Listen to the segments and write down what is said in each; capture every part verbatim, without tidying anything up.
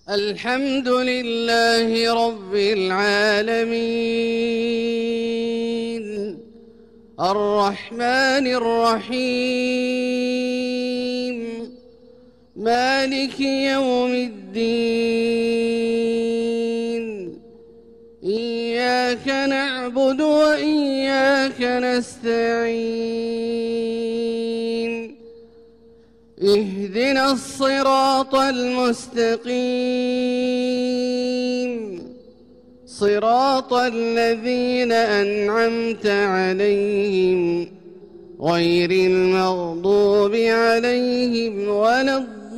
الحمد لله رب العالمين الرحمن الرحيم مالك يوم الدين إياك نعبد وإياك نستعين اهدنا الصراط المستقيم صراط الذين أنعمت عليهم غير المغضوب عليهم ولا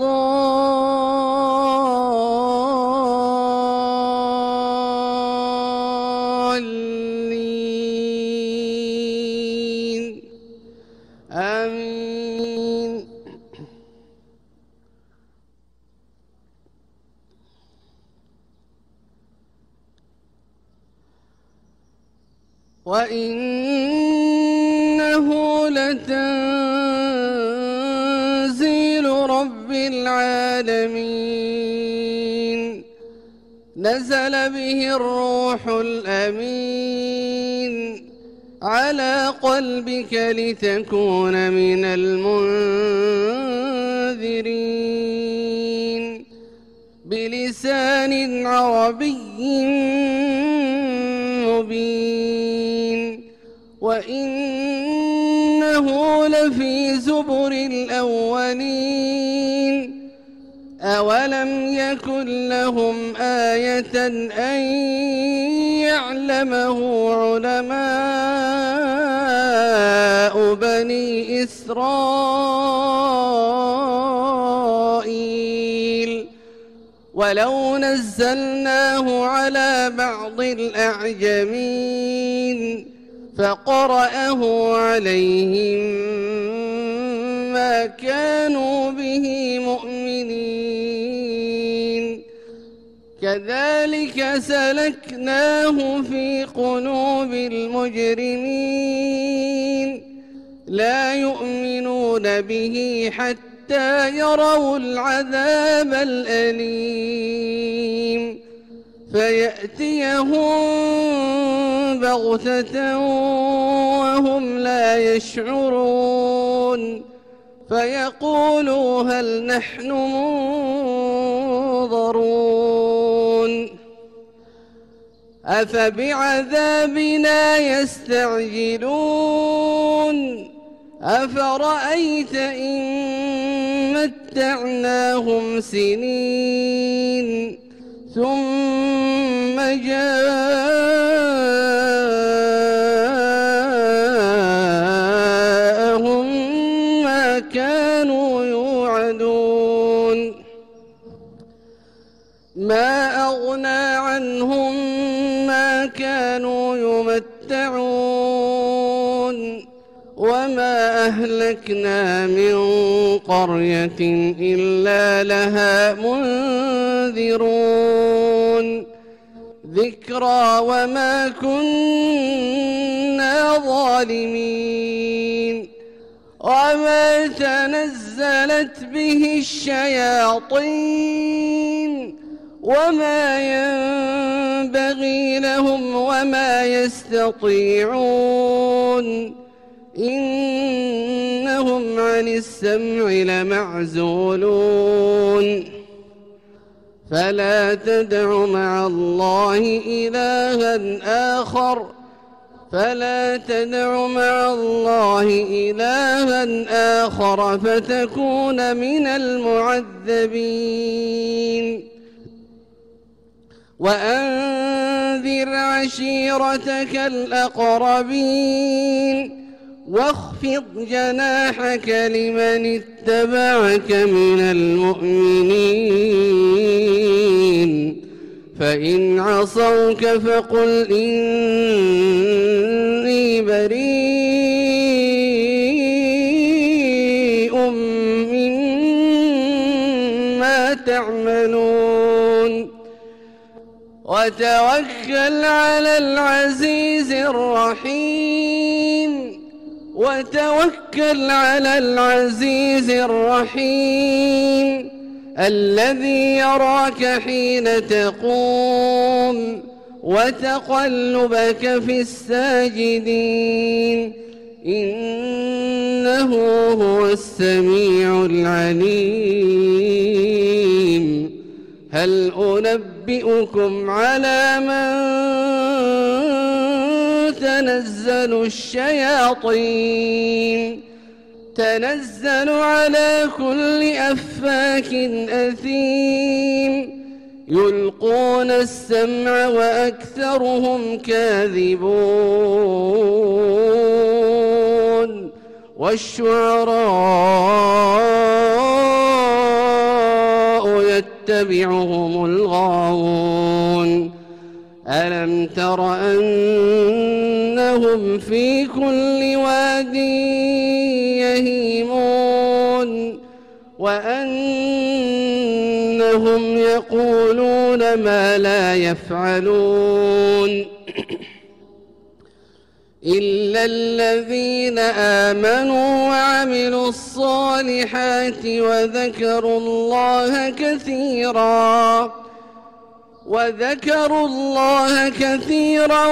الضالين آمين. وإنه لتنزيل رب العالمين نزل به الروح الأمين على قلبك لتكون من المنذرين بلسان عربي مبين وإنه لفي زبر الأولين أولم يكن لهم آية أن يعلمه علماء بني إسرائيل ولو نزلناه على بعض الأعجمين فقرأه عليهم ما كانوا به مؤمنين كذلك سلكناه في قلوب المجرمين لا يؤمنون به حتى يروا العذاب الأليم فيأتيهم بغتة وهم لا يشعرون فيقولوا هل نحن منظرون أفبعذابنا يستعجلون أفرأيت إن متعناهم سنين ثم جاءهم ما كانوا يوعدون ما أغنى عنهم ما كانوا يمتعون وما أهلكنا من قرية إلا لها منذرون ذكرى وما كنا ظالمين وما تنزلت به الشياطين وما ينبغي لهم وما يستطيعون إنهم عن السمع لمعزولون فلا تدع مع الله إلها آخر فلا تدع مع الله إلها آخر فتكون من المعذبين وأنذر عشيرتك الأقربين واخفض جناحك لمن اتبعك من المؤمنين فإن عصوك فقل إني بريء مما تعملون وتوكل على العزيز الرحيم وتوكل على العزيز الرحيم الذي يراك حين تقوم وتقلبك في الساجدين إنه هو السميع العليم. هل أنبئكم على من تنزل الشياطين تنزل على كل أفاك أثيم يلقون السمع وأكثرهم كاذبون والشعراء يتبعهم الغاوون ألم تر أنهم في كل واد يهيمون وأنهم يقولون ما لا يفعلون إلا الذين آمنوا وعملوا الصالحات وذكروا الله كثيرا وذكروا الله كثيرا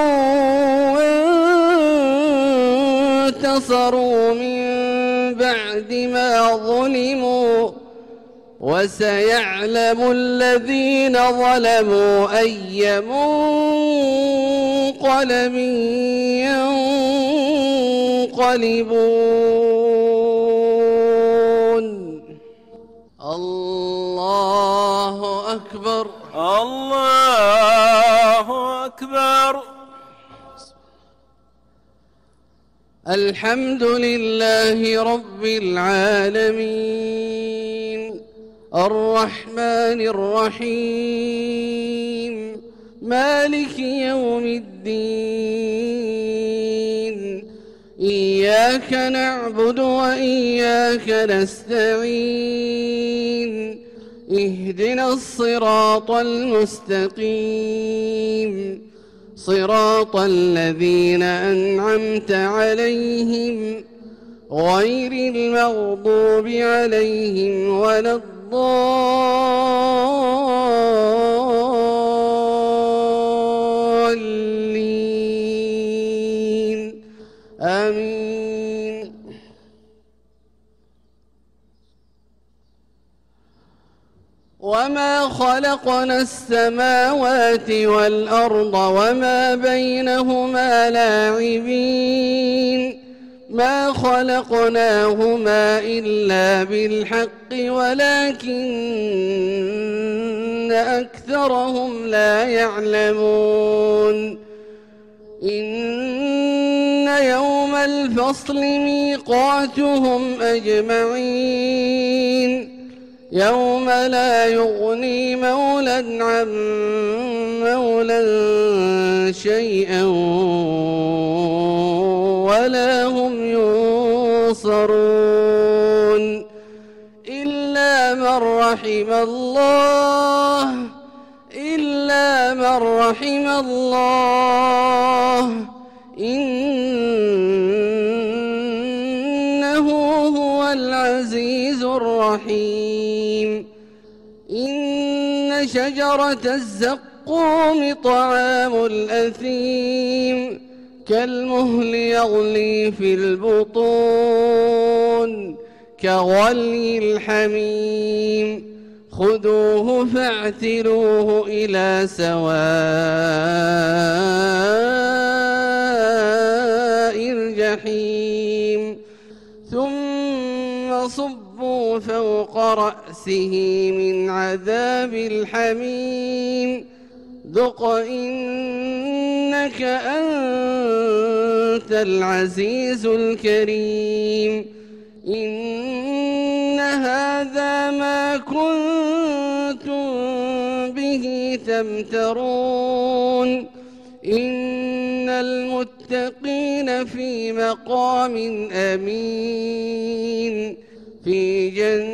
وانتصروا من بعد ما ظلموا وسيعلم الذين ظلموا أي منقلب ينقلبون. الله أكبر الله أكبر. الحمد لله رب العالمين الرحمن الرحيم مالك يوم الدين إياك نعبد وإياك نستعين اهدنا الصراط المستقيم صراط الذين أنعمت عليهم غير المغضوب عليهم ولا الضالين آمين. وما خلقنا السماوات والأرض وما بينهما لاعبين ما خلقناهما إلا بالحق ولكن أكثرهم لا يعلمون. إن يوم الفصل ميقاتهم أجمعين يوم لا يغني مولى عن مولى شيئا ولا هم ينصرون إلا من رحم الله إلا من رحم الله إنه هو العزيز الرحيم. إن شجرة الزقوم طعام الأثيم كالمهل يغلي في البطون كغلي الحميم خذوه فاعتلوه إلى سواء الجحيم ثم صبوا فوق رأسه من عذاب الحميم ذق إنك أنت العزيز الكريم. إن هذا ما كنتم به تمترون إن المتقين في مقام أمين في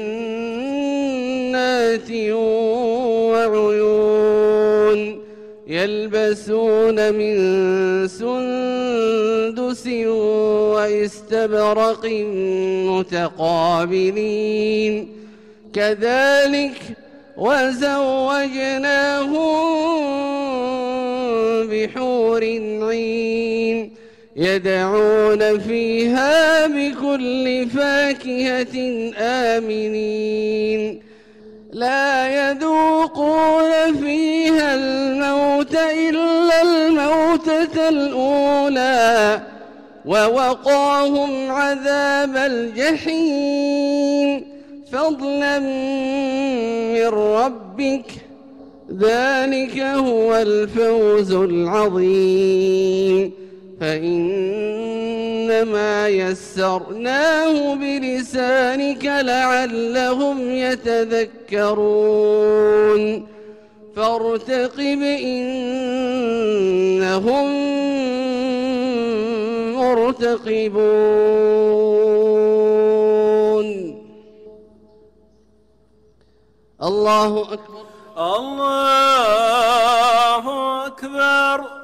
جنات وعيون يلبسون من سندس واستبرق متقابلين كذلك وزوجناهم بحور عين يدعون فيها بكل فاكهة آمنين لا يذوقون فيها الموت إلا الموتة الأولى ووقاهم عذاب الجحيم فضلا من ربك ذلك هو الفوز العظيم فإنما يسرناه بلسانك لعلهم يتذكرون فارتقب إنهم مرتقبون. الله أكبر. الله أكبر.